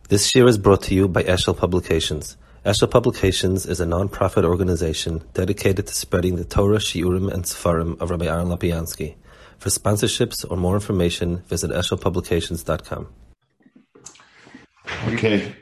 This year is brought to you by Eshel Publications. Eshel Publications is a non-profit organization dedicated to spreading the Torah, Shiurim, and Sefarim of Rabbi Aaron Lapiansky. For sponsorships or more information, visit eshelpublications.com. Okay.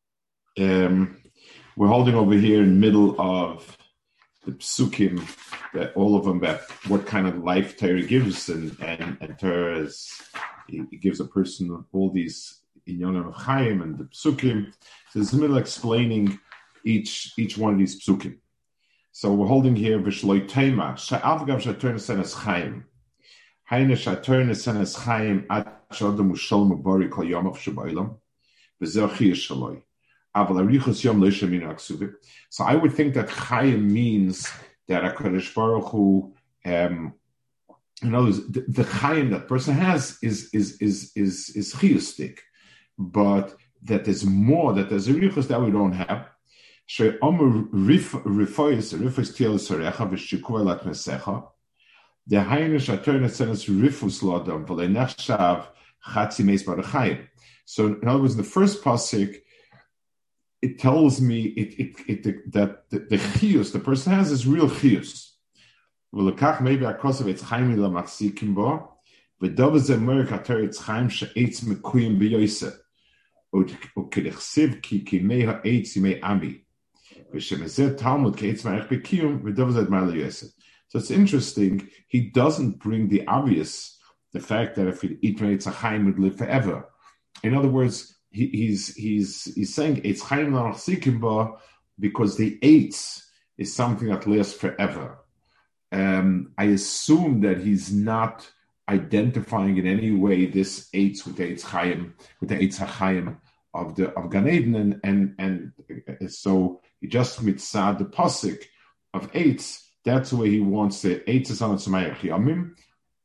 We're holding over here in the middle of the psukim, that all of them, that what kind of life Torah gives, and Torah is, it gives a person all these inyanim of Chaim and the psukim. So it's in the middle explaining each one of these psukim. So we're holding here v'shloi tema sha'avgav sha'tor nesenes Chaim hayne sha'tor nesenes Chaim at sh'adam u'shol mabari kol yomav sh'ba'olam v'zeh chiyush shaloi aval arichos yom lo shemin aksuvi. So I would think that Chaim means that HaKadosh Baruch Hu, in other words, the Chaim that person has is chiyustik, but that there's more, that there's a richos that we don't have. She'omer rifoyis tiel sarecha v'shikua lat mesecha. The hayne shator nesenes rifus lodam v'lenachshav chatzi meis bar Chaim. So in other words, the first pasuk, it tells me that the chiyus the person has is real chiyus. V'lekach maybe akosav etz Chaim la machzikim bo v'dov ze merek ater etz Chaim she'etz mekuyim b'yoyse u'kedechsiv ki kimei ha'etz yimei ami v'shemezeh talmud ke'etz ma'ech b'kiyum v'dov ze admar l'yoyse. So it's interesting. He doesn't bring the obvious, the fact that if you eat etz Chaim would live forever. In other words, he's saying eitz Chaim la machzikim bo because the eitz is something that lasts forever. I assume that he's not identifying in any way this eitz with the eitz Chaim, with the eitz HaChaim of Gan Eden, and so he just mitzad the pasuk of eitz. That's the way he wants the eitz is on Tzmayach Yomim.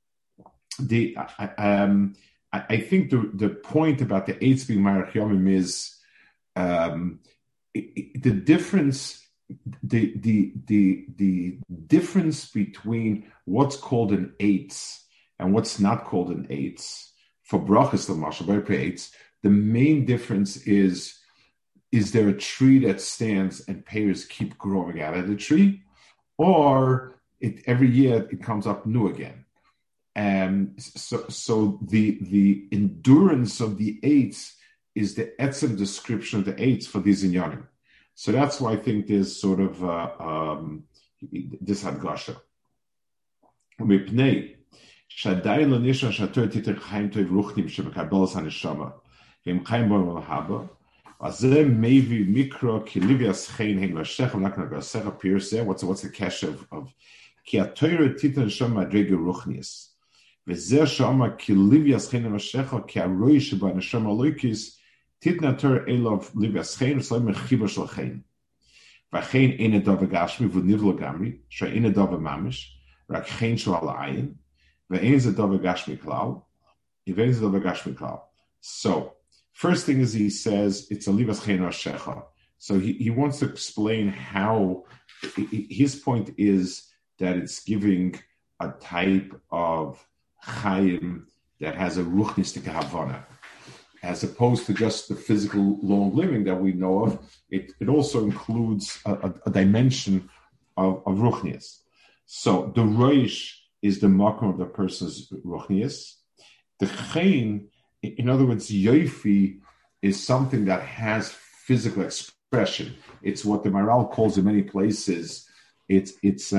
I think the point about the eitz being Marach Yomim is the difference. The difference between what's called an eitz and what's not called an eitz for brachas l'mashal eitz, the main difference is there a tree that stands and pears keep growing out of the tree, or every year it comes up new again. So the endurance of the eitz is the etzem description of the eitz for these inyanim. So that's why I think there's sort of this hadgasha. Mipnei shadai l'nishon shator titer chaim toiv ruchnim shebekabelas haneshama v'im chaim bo l'haba azeh mevi mikro ki livias chein hein l'shech v'nakna gasecha pirseh. What's the cash of ki atoyre titer neshama madrege ruchnius v'zeh shama ki livias chein l'shecha ki aroi sheba neshama loikis Titnatur elov livias chein v'sloim mechiba shel chein v'chein ene dove gashmi v'nivlo gamri she'ene dove mamish rak chein shel ala'ayin v'ein ze dove gashmi klal v'ein ze dove gashmi klal. So first thing is he says it's a livias chein rashecha. So he wants to explain how his point is that it's giving a type of chaim that has a ruchnistic havana, as opposed to just the physical long living that we know of. It also includes a dimension of ruchnias. So the roish is the makom of the person's ruchnias. The chein, in other words, yofi, is something that has physical expression. It's what the Maral calls in many places. It's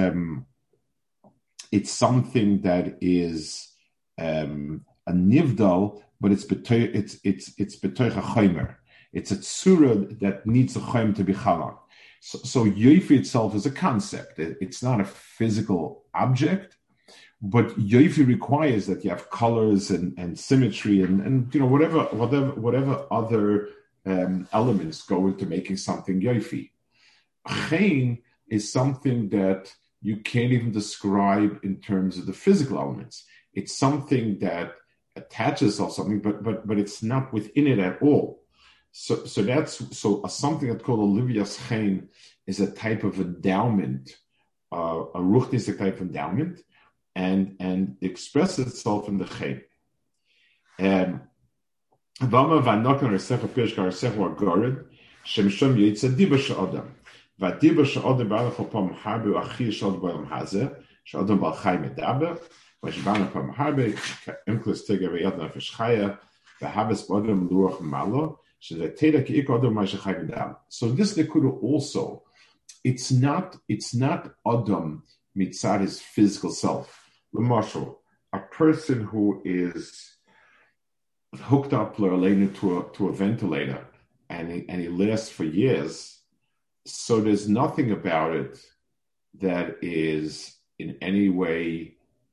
something that is a nivdal, but it's betoich a chaymer. It's a tzura that needs a chayim to be chalak. So yofi itself is a concept. It's not a physical object, but yofi requires that you have colors and symmetry and whatever other elements go into making something yofi. Chein is something that you can't even describe in terms of the physical elements. It's something that attaches of something, but it's not within it at all. So something that's called a livias chein is a type of endowment, a ruchnistic type of endowment, and expresses itself in the chein. Vama v'anokon arsecha pirshka arsecha agorid shemshom yitza diba she'odam v'diba she'odam b'alach pam harbe achi she'odam b'olam hazeh she'odam b'al chai medaber v'shvana pam harbe imklus tiga v'yad nefesh chaya v'habes b'odam luach malo she'zeteda ki ik odam ma'shechai medaber. So this nekuda also, it's not Adam mitzad his physical self. L'mashal, a person who is hooked up to a ventilator and he lasts for years, so there's nothing about it that is in any way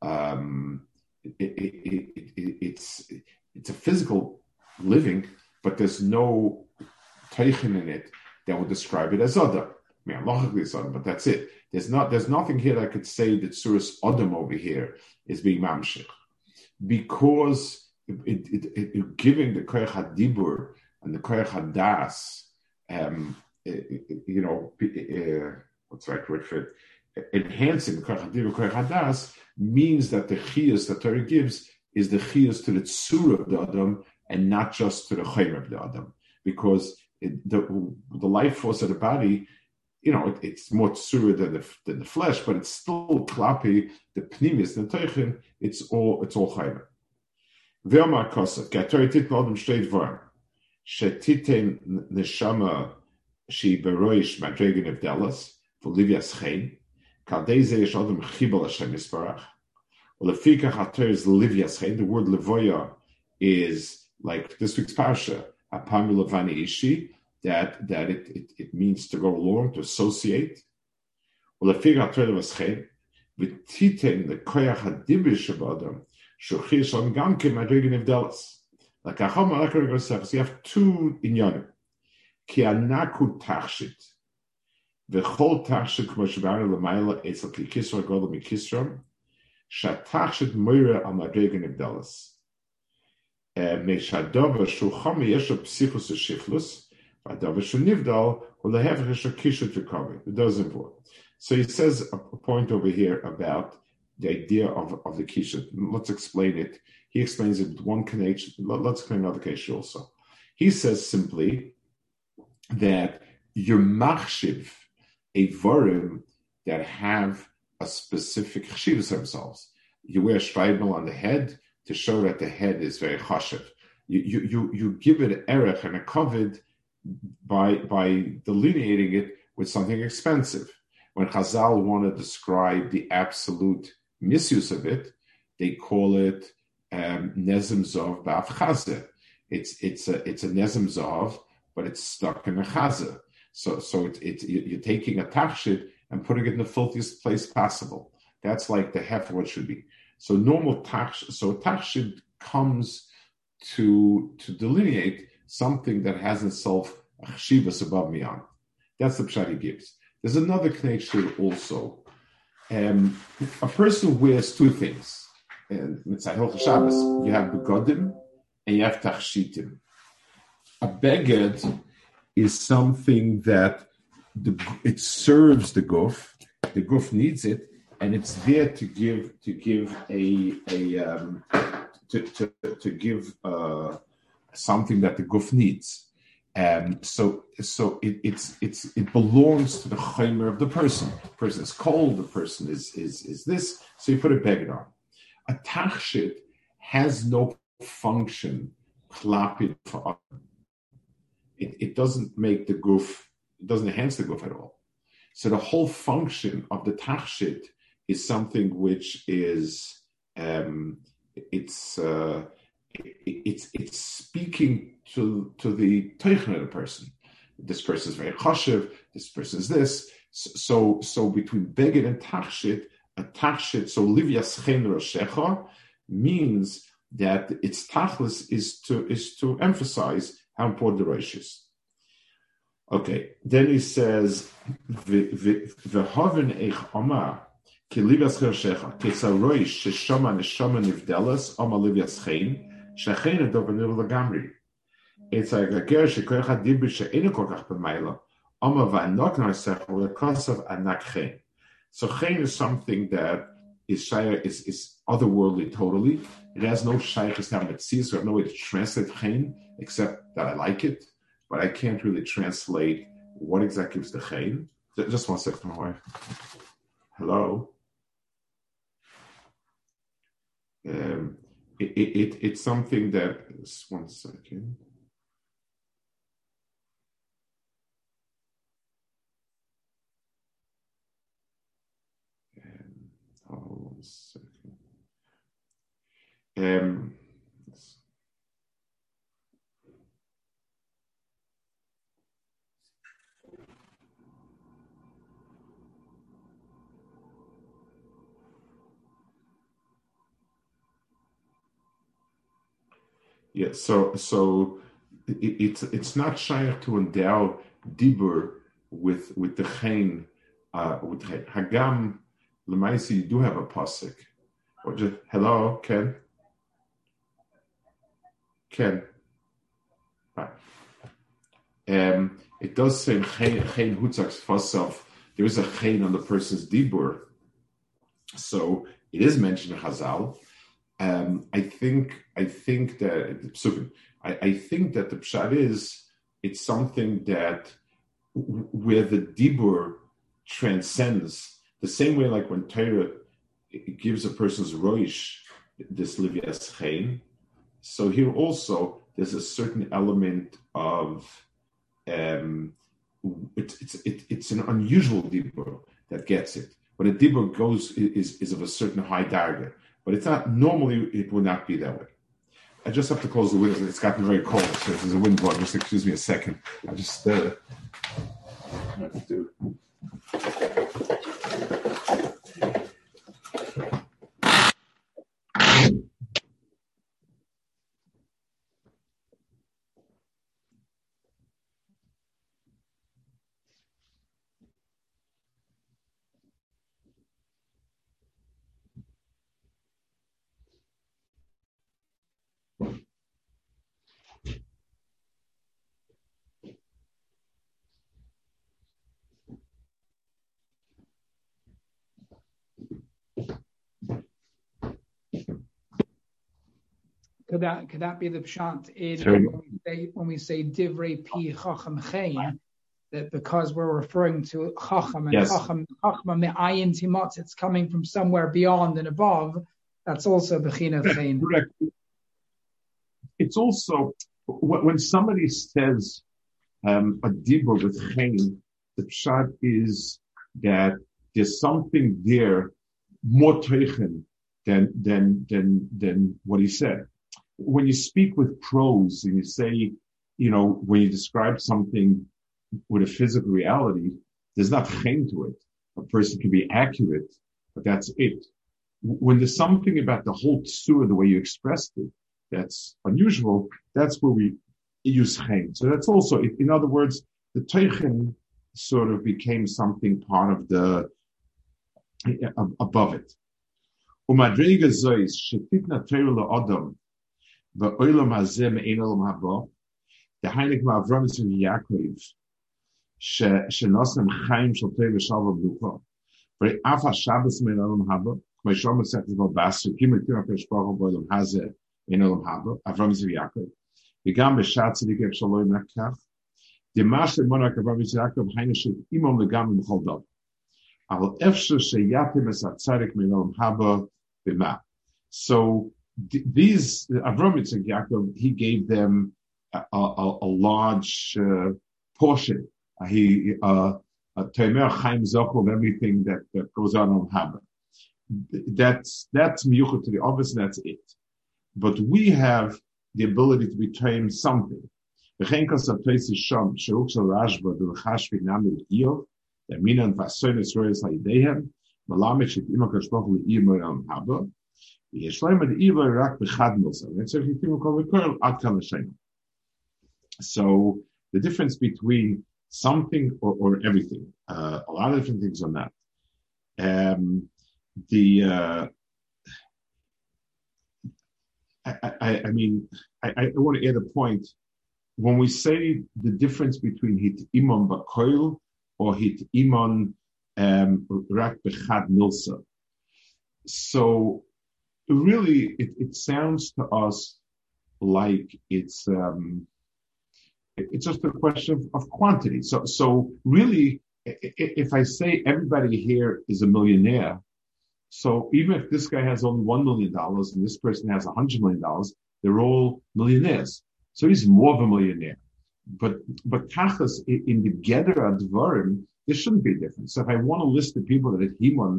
it's a physical living, but there's no teichen in it that would describe it as Adam. But that's it. There's nothing here that I could say that Surah's Adam over here is being mamshich, because it giving the koyach hadibur and the koyach hadas, what's the right word for it? Enhancing the koyach hadibur, koyach hadas means that the chiyus that Torah gives is the chiyus to the tzura of the Adam and not just to the chayim of the Adam, because the life force of the body, it's more tzura than the flesh, but it's still klapi, the pnimis, the teichin, it's all chayim. Ve'omar kosav, ki Torah tit l'odam shtei dvarim, shetiten neshama she beroish madregen evdelas, v'livyas chen, kaldei ze yesh odam chibal Hashem yisparach, ulefikach HaTorah is livyas chen. The word levoya is like this week's parsha, apami levani ishi, that it means to go along, to associate. Ulefikach HaTorah was chen, v'titen the koyach hadibish of like you have two inyanim. Ki anaku tachshit. V'chol tachshit k'mo shebara l'mayla etzel ki kisra godel mikisram. Shatachshit moira al madregen evdelas. Meishadova shu chami yesho psichus u'shiflus. V'adova shu nivdal u'lehevach yesho kishut v'kovi. It doesn't work. So he says a point over here about the idea of the kishut. Let's explain it. He explains it with one connection. Let's explain another case also. He says simply that your machshiv, a vorim that have a specific chshivas themselves. You wear a shreibel on the head to show that the head is very chashiv. You give it erech and a kovid by delineating it with something expensive. When Chazal want to describe the absolute misuse of it, they call it nezem zov ba'af chazeh. It's a nezem zov, but it's stuck in a chazeh. So you're taking a tachshit and putting it in the filthiest place possible. That's like the hef what should be. So normal tachshit. So tachshit comes to delineate something that has in itself a chshivas above miyan. That's the pshat he gives. There's another connection also. A person wears two things. Mitzvah Hilchos Shabbos, you have begodim and you have tachshitim. A beged is something that it serves the guf. The guf needs it, and it's there to give something that the guf needs. So it belongs to the chaymer of the person. The person is cold. The person is this. So you put a beged on. A tachshit has no function. Klapid for it doesn't make the guf. It doesn't enhance the guf at all. So the whole function of the tachshit is something which is it's speaking to the teichen of the person. This person is very chashiv. This person is this. So between beged and tachshit, a tachshit. So livyas chen roshecha means that its tachlis is to emphasize how important the rosh is. Okay, then he says v'hoven eich omar ki livyas chen roshecha ketsa rosh sheshama neshama nivdelas oma livyas chen. It's like a ger shekoyach hadibur she'enu kolkach b'mayla, ama va'anok narsech u'lekasav anak chen. So chen is something that is otherworldly totally. It has no shaykhis to have metzias, so no way to translate chen. except that I like it, but I can't really translate what exactly is the chen. Just 1 second, my wife. Hello. It's something that. Just 1 second. Hold 1 second. Yeah, so it's not shaykh to endow dibur with the chen with hagam lemaisi. You do have a pasuk. Or just hello, Ken. Right. It does say chen hutzaks fasav. There is a chen on the person's dibur, so it is mentioned in Chazal. I think that the pshat is it's something that where the dibur transcends the same way, like when Torah gives a person's roish this livyas chen. So here also there's a certain element of it's an unusual dibur that gets it. When a dibur goes is of a certain high darga. But it's not, normally it would not be that way. I just have to close the windows. It's gotten very cold, so if there's a wind blowing, just excuse me a second. I just do. Could that be the pshat in when we say divrei pi chacham chen, that because we're referring to chacham and yes. chacham me'ayin timot, it's coming from somewhere beyond and above. That's also bechina chen. Correct. It's also when somebody says a dibur with chen, the pshat is that there's something there more teichen than what he said. When you speak with prose and you say, when you describe something with a physical reality, there's not chen to it. A person can be accurate, but that's it. When there's something about the whole tzur, the way you expressed it, that's unusual, that's where we use chen. So that's also, in other words, the teichen sort of became something part of the, above it. Umadrega zois, shetitna teira la'adam, va'olam hazeh me'en olam haba, the heilig ma'avram tzim Yaakov, shenosem chaim shel teira shalva b'lucha, v'af ha'shabbos me'en olam haba, k'may sefes v'basu, kimet k'naf ha'shpachah v'olam hazeh me'en olam haba, avram tzim Yaakov, v'gam b'shat tzedik ef shaloi mekach, Dimash le'monak avram tzim Yaakov, hainu shet imam legam b'chol dav. So these Avram Yitzchak Yaakov, he gave them a large portion. He Tomer Chaim Zochel of everything that goes on Haba. That's miyuchad to the obvious, and that's it. But we have the ability to retain something. Der Minan Vason Israel Saidehem, Malamet Shit Imakosh Bahu Iman Haba, Yeshleim and Eva Rak Bechadmos, and that's everything we call the Kurl Atkan Hashem. So the difference between something or everything, a lot of different things on that. I want to add a point. When we say the difference between Hit Imam Bakoil or hit iman rak bechad milsa. So really, it sounds to us like it's just a question of quantity. So really, if I say everybody here is a millionaire, so even if this guy has only $1 million and this person has $100 million, they're all millionaires. So he's more of a millionaire. But tachas in the Geder Advarim, there shouldn't be a difference. So if I want to list the people that are Himon,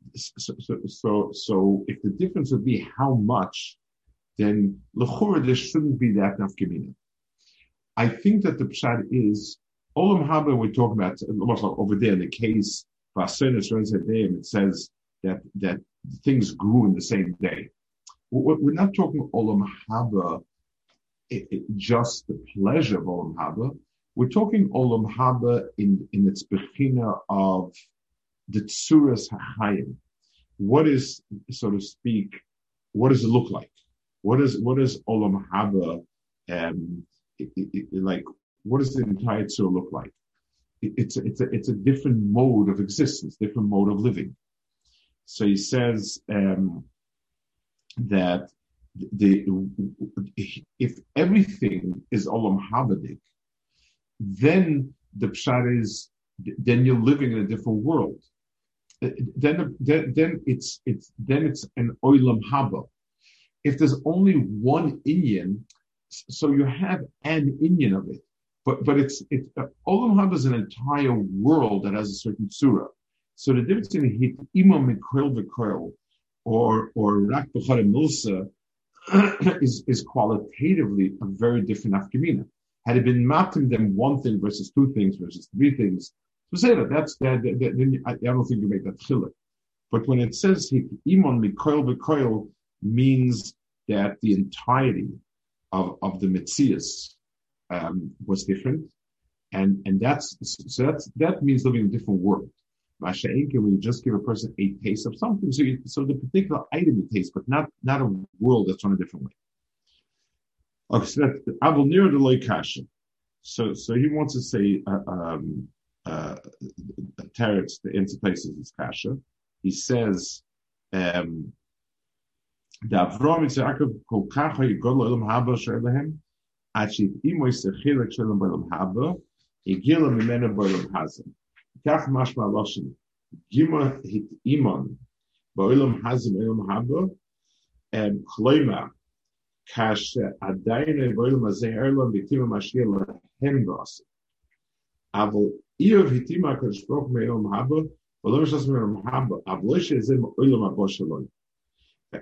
so if the difference would be how much, then l'chura there shouldn't be that nafkamina. I think that the pshat is Olam Haba we're talking about over there in the case it says that things grew in the same day. We're not talking Olam Haba, just the pleasure of Olam Haba. We're talking Olam Haba in its bechina of the tsuras hachayim. What is, so to speak, what does it look like? What is Olam Haba like? What does the entire tzura look like? It's a different mode of existence, different mode of living. So he says that if everything is Olam Habadik, then the pshat is then you're living in a different world. Then it's an Olam Haba. If there's only one inyan, so you have an inyan of it, but it's Olam Haba is an entire world that has a certain tzura. So the difference between hit imam mikol v'koil or rak b'chara milsa is qualitatively a very different afkamina. Had it been mapping them one thing versus two things versus three things, so say that then I don't think you make that chilek. But when it says hit imam mikol v'koil means that the entirety of the Metzias was different, and that means living in a different world. Masha'inke, when you just give a person a taste of something, so the particular item you taste, but not a world that's on a different way. Okay, so that Abul Nir the Loy Kasha. So he wants to say Teretz, the answer places is Kasha. He says the Avram Yitzchak kol kach yigol olam haba shelehem achit imoy sechilek shelem olam haba yigila mimena olam hazem kach mashma loshen gima hit imon olam hazem olam haba kloima kash adayne olam hazeh erlam bitima mashia lehem bas avol iov hitima kashprok me olam haba olam shas me olam haba avlosh ezem olam haba shalom. So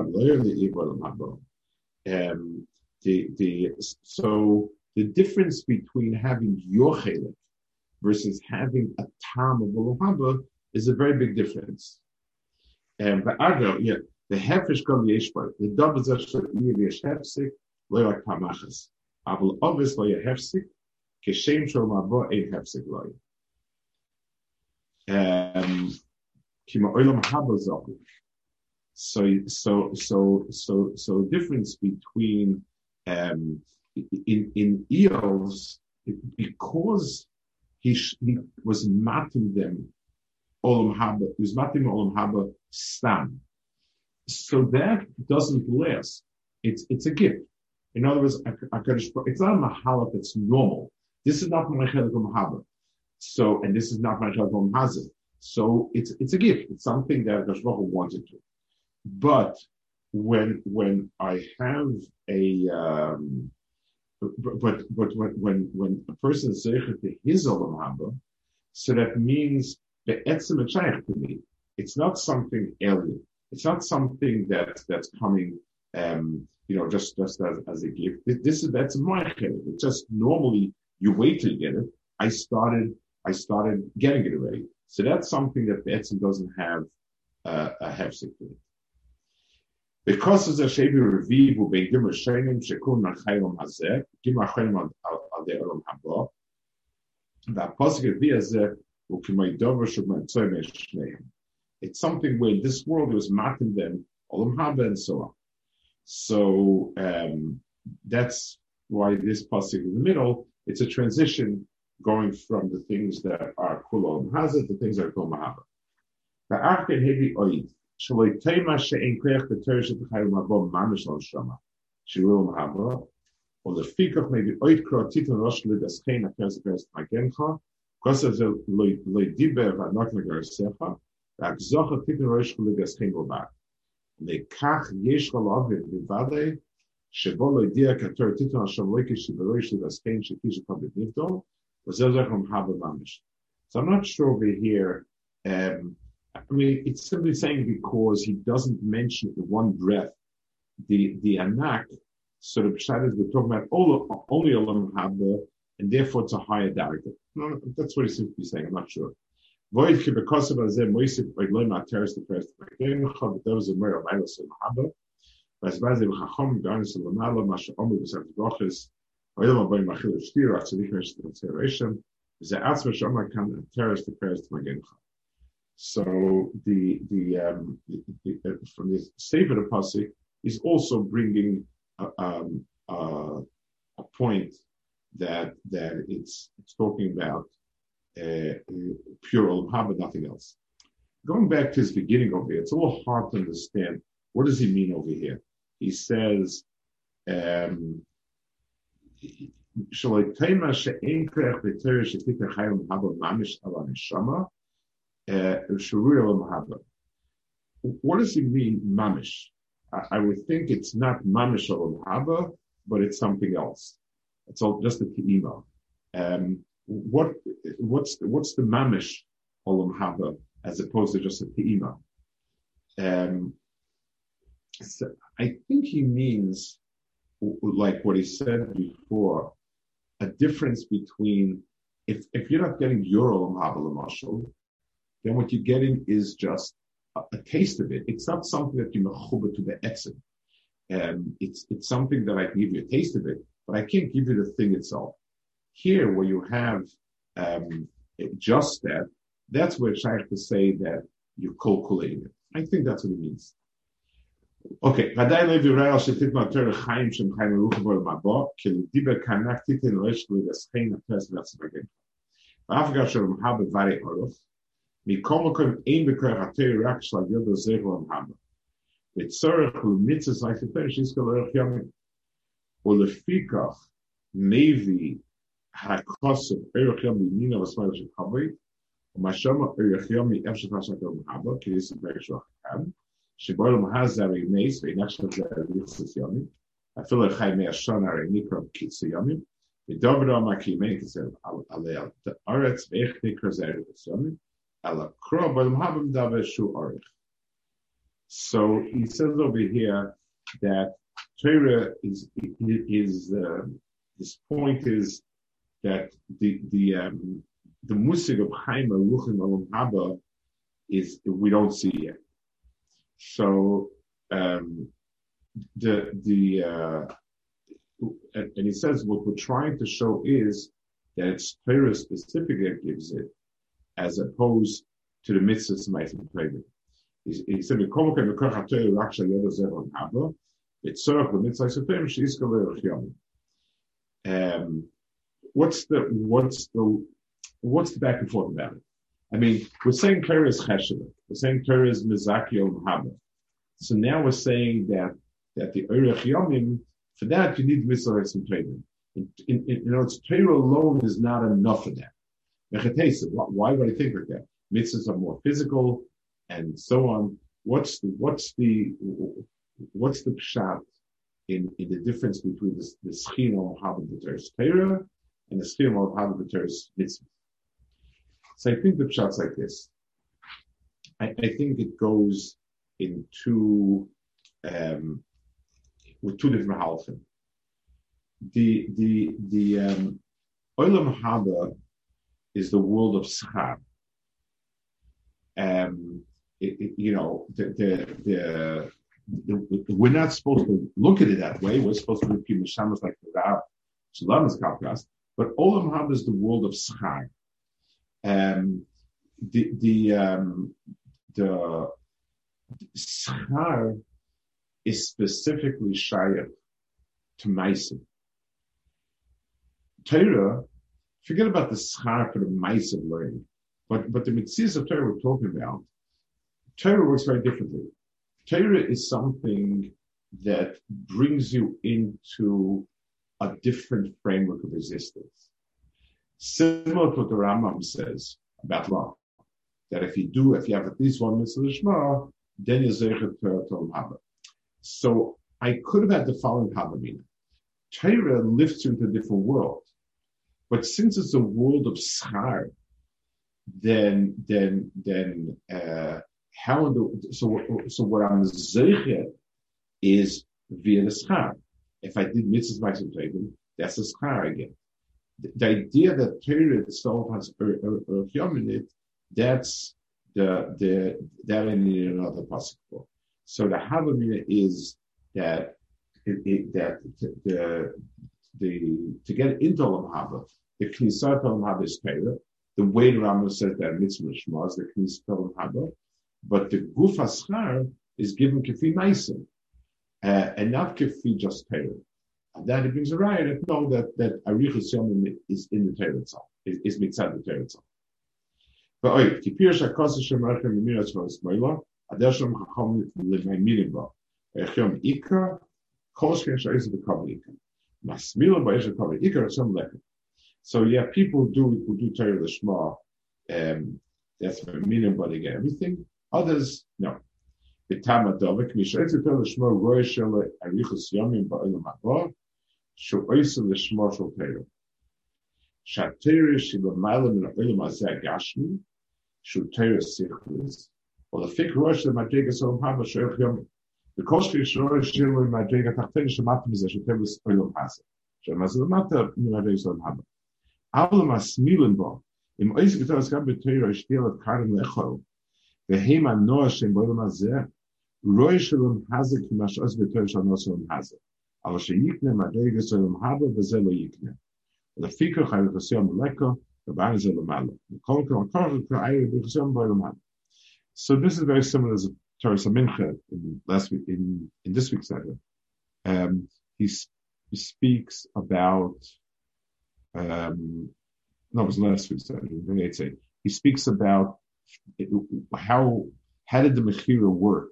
the difference between having your chelik versus having a tam of Olam Haba is a very big difference. The hefesh kol yeshbar, the double zeshler yesh hefsik loy kamachas. Avol obvious loy hefsik keshem shol mabo ein hefsik loy. Kima Olam Haba zochuk. So difference between in Eos, because he was mating them Olam Haba, he was mating Olam Haba stam. So that doesn't last. It's a gift. In other words, it's not a mahalach that's normal. This is not my chelik Olam Haba. So, and this is not my chelik Olam Hazeh. So it's a gift. It's something that Hakadosh Baruch Hu wanted to. But when I have when a person is zeichet to his Olam Haba, so that means be'etzem etchayach to me. It's not something alien. It's not something that's coming, just as a gift. That's my chelik. It's just normally you wait till you get it. I started getting it already. So that's something that be'etzem doesn't have a hefsek to it. Because of the Shevi Reviv who being Gimmer Shenim Shekun Nachayom Hazeh, Gimmer Chayim al the Olam Haba, the Apostle Viyazeh who Kimay Dover Shugman Tzoyme Shneim. It's something where in this world he was marking them Olam Haba and so on. So that's why this pasuk in the middle. It's a transition going from the things that are Kul Olam Hazeh to things that are Kul Mahaba. The Arken Hevi Oid. The Shirurim Haba, or the Fikach maybe Oitkro Titan Rosh Lidaschein Akers Akers Magencha, Kosav Loidiber Vanoknagar Secha, Akzocha Titan Rosh Lidaschein Robak. Lekach Yesh Halavid Vivade, Shebo Loidia Kator Titan Hashem Loikish Shiberosh Lidaschein Shekish Kabit Nivdol, was Zezachom Haba Mamish. So I'm not sure over here. I mean, it's simply saying because he doesn't mention in one breath the anak. Sort of pshat is we're talking about only Olam Haba, and therefore it's a higher darga. No, that's what he seems to be saying. I'm not sure. Void because of Azeh Moisif by Loima Teres the first. Those are more Milos Olam Haba. As Bazim Chacham Garnis Lamala Masha Omer Besat Brochus. Olam Haba Machil Shtir Atzadik Resh Consideration. The Atzma Shomer Kan Teres the first Magencha. So the from the Sefer of Pasuk is also bringing a point that it's talking about pure Olam Haba, nothing else. Going back to his beginning over here, it's a little hard to understand. What does he mean over here? He says, what does he mean, mamish? I would think it's not mamish Olam Haba, but it's something else. It's all just a te'ima. What's the mamish Olam Haba as opposed to just a te'ima? So I think he means, like what he said before, a difference between if you're not getting your Olam Haba l'mashal, then what you're getting is just a taste of it. It's not something that you mechuba to the etzim. It's something that I can give you a taste of it, but I can't give you the thing itself. Here, where you have just that, that's where it's shaykh to say that you're calculating it. I think that's what it means. Okay. מכל מקום אין בכוח התורה רק של הידע זה Olam Haba. וצורך למצווה להכתר שיזכה לאורך ימים. ולפיכך מביא הכוסף אורך יום בימינה ושמאלה של חבית, ומה שאומר אורך יום מאיפה שפשט Olam Haba, כי יש ברגע שהוא אחד, שבו Olam Haba זה הרי נס, ואינך שזה ריחסס ימים, אפילו לחי מהשון הרי נקרא קיצו ימים, ודובר אמר כי ימי כזה עלי הארץ, ואיך נקרא זה ריחסס ימים, so he says over here that Torah is this point is that the musig of Chaim Aruchim Olam Haba is we don't see yet. So and he says what we're trying to show is that it's Torah specific that gives it, as opposed to the mitzvahs Ma'asim Torah. He said, "V'kol mokem v'koch haTorah rak shel yoda zeh Olam Haba, v'tzorach l'mitzvah Yisrael she'izka l'orech yomim." What's the back and forth about it? I mean, we're saying Torah is chesed. We're saying Torah is mizaki Olam Haba. So now we're saying that the orech yomim, for that you need mitzvah Ma'asim Torah. Torah alone is not enough for that. Why would I think like that? Mitzvahs are more physical and so on. What's the pshat in the difference between the Schina Olam Haba b'Torah's Torah and the Schina Olam Haba b'Torah's mitzvah? So I think the pshat's like this. I think it goes in with two different halachim. The Olam Haba is the world of schar. We're not supposed to look at it that way. We're supposed to look at Mishamas like the Rav Shalom's Kafkas. But Olam Haba is the world of schar. The schar is specifically shayach to Ma'asim. Torah, forget about the schar for the Ma'asim learning. But the mitzvahs of Torah we're talking about, Torah works very differently. Torah is something that brings you into a different framework of existence. Similar to what the Rambam says about law, that if you have at least one mitzvah lishma, then you're zeichet Torah Tolam Haba. So I could have had the following Havamina. Torah lifts you into a different world. But since it's a world of schar, then so what I'm zeichet is via the schar. If I did mitzvahs by some that's a schar again. The idea that Torah itself has Yom in it, that's that I need another possible. So the Havamina is that to get into Olam Haba, the Knesset Olam Haba is Torah. The way the Rambam says that mitzvah Shema is the Knesset Olam Haba, but the Guf HaSchar is given Kefi Meisim, and not Kefi just Torah. And that it brings a riot that know that Arichas Yomim is in the Torah itself, is mitzad the Torah itself. But Kipir Shakos Shemarchem Mimiras Vos Moila, Adesham Chacham L'Maymirim Ba, Echom Ikar, Kol Shken Shaiz the Kabel Ikar, Masmila Ba'esh Kabel Ikar Some Lecher. So yeah, people who do Torah L'Shma, that's Maymirim Ba, they get everything. Others no. B'Tama Dovek Mishayz the Torah L'Shma Roy Shele Arichas Yomim Ba'olam Haba. Sho'oisa l'shma shel Torah. Shatera sheb'mayla min ha'olam hazeh gashmi, sho'Torah sichlis, or the fik rosh le'madrega Olam Haba sho'ech yomim. The koshki rosh shelo le'madrega tachtei shematim zeh sho'Torah Olam hazeh. She'mazeh l'mata le'madrega Olam Haba. Avle masmilen bo, im oisa g'torah skam b'Torah ishtiel et karim lechol, v'heim ha'noah shem b'olam hazeh, rosh shelom hazeh k'mash'os b'Torah sh'anos Olam hazeh. Aber sheyikne madrega Olam Haba v'zeh lo yikne. The fikr chayav chasiyam leko, the b'an zeh lo malo. The kol kol ka'ayir b'chasiyam b'olam haba. So this is very similar to Torah Mincha in this week's segment. He speaks about it was last week's segment. He speaks about how did the Mechira work?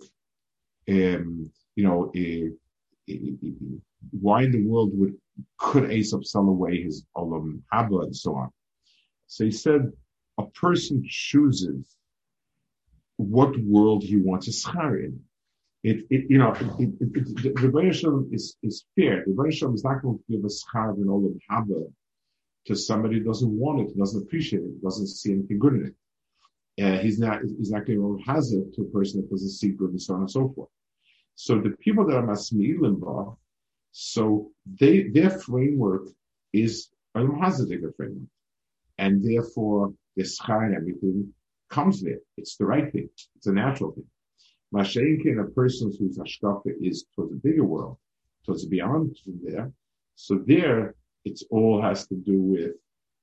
Why in the world could Esav sell away his Olam Haba and so on? So he said a person chooses what world he wants to schar in. The Rebbeinu Shalom is fair. The Rebbeinu Shalom is not going to give a schar in Olam Haba to somebody who doesn't want it, doesn't appreciate it, doesn't see anything good in it. He's not giving Olam Hazeh to a person that doesn't see good and so on and so forth. So the people that are Masmi'im Ba, so their framework is Olam Hazeh framework. And therefore the schar and everything comes there. It's the right thing. It's a natural thing. Masha'inkin, a person whose hashkafa is towards the bigger world, towards the beyond from there. So there, it all has to do with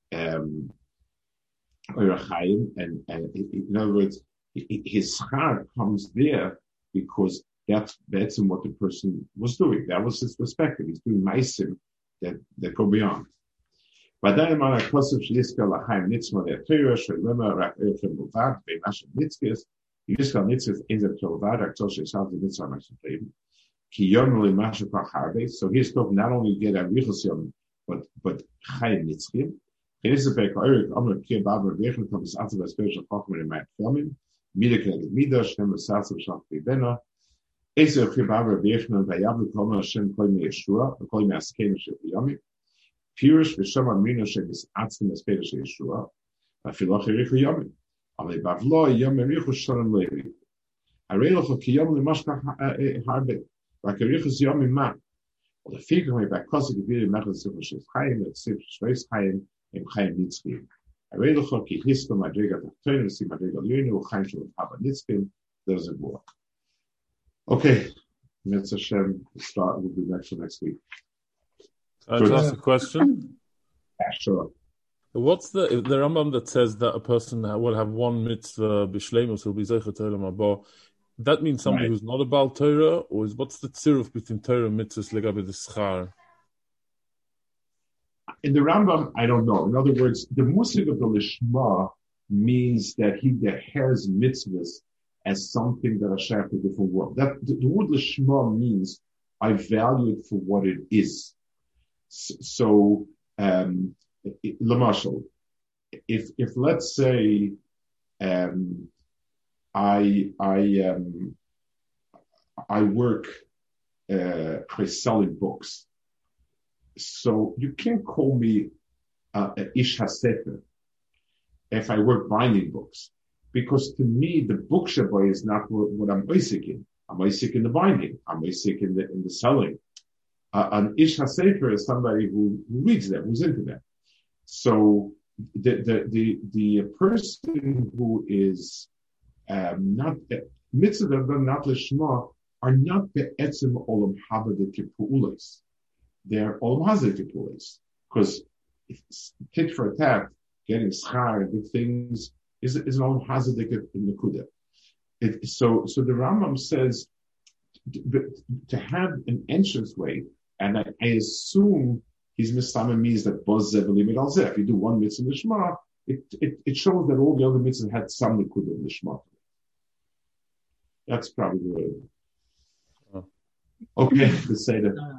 Orachayim, and in other words, his schar comes there because that's what the person was doing. That was his perspective. He's doing meisim that go beyond. But then man a kosef shliska lachaim nitzma der Torah shelema rak elchem bovad be'mashem nitzkes yliska nitzkes in der Torah aktosh eshav the nitzma mashem leben ki yom le'mashem kacharbe. So he's talking not only get a richos yom but chayim nitzkim. Here's the pek oirik amr kiyam baber v'echel kabis atzav especial chacham in my filming mida k'neged mida shem l'satzav shach v'ibena ezer kiyam baber v'echel v'yav l'kol Hashem kol me'yeshua v'kol me'askeim shel yomim. Pirish v'shama mina she'nis atzim espeda she'yeshua v'afiloch erichu yomim ale bavlo yom erichu shalom levi areiloch ki yom l'mashka harbe v'akerichus yomim ma or the figure me by kosek v'iri mechel sifo she'es chayim et sif shveis chayim em chayim nitzkim areiloch ki hisko madriga tachtoin v'si madriga liyonu v'chayim shalom haba nitzkim doesn't work. Okay, Mitzvah Hashem, we'll be back for next week. Can I ask a question? Yeah, sure. What's the Rambam that says that a person will have one mitzvah b'shleimus will be zeichet Olam Haba? That means somebody who's not a Baal Torah, or what's the tziruf between Torah and mitzvahs legabe the schar? In the Rambam, I don't know. In other words, the musig of the lishma means that he has mitzvahs as something that are shaykh to a different world. That the word lishma means I value it for what it is. So, Lamashal, if let's say, I work, by selling books. So you can't call me, Ish HaSefer if I work binding books. Because to me, the book Shabbat is not what I'm basic in. I'm basic in the binding. I'm basic in the selling. An Ish HaSefer is somebody who reads them, who's into them. So the person who is, not, mitzvah, not lishma, are not be'etzim olam haba de kipu'ulis. They're olam hazeh kipu'ulis. Because tit for tat, getting schar, good things, is an olam hazeh in the kudah. So the Rambam says to have an entrance way, and I assume he's missameh means that boz zeh v'limid al zeh. If you do one mitzvah lishma, it shows that all the other mitzvahs had some nekudah lishma. That's probably the way. Okay, let's say that.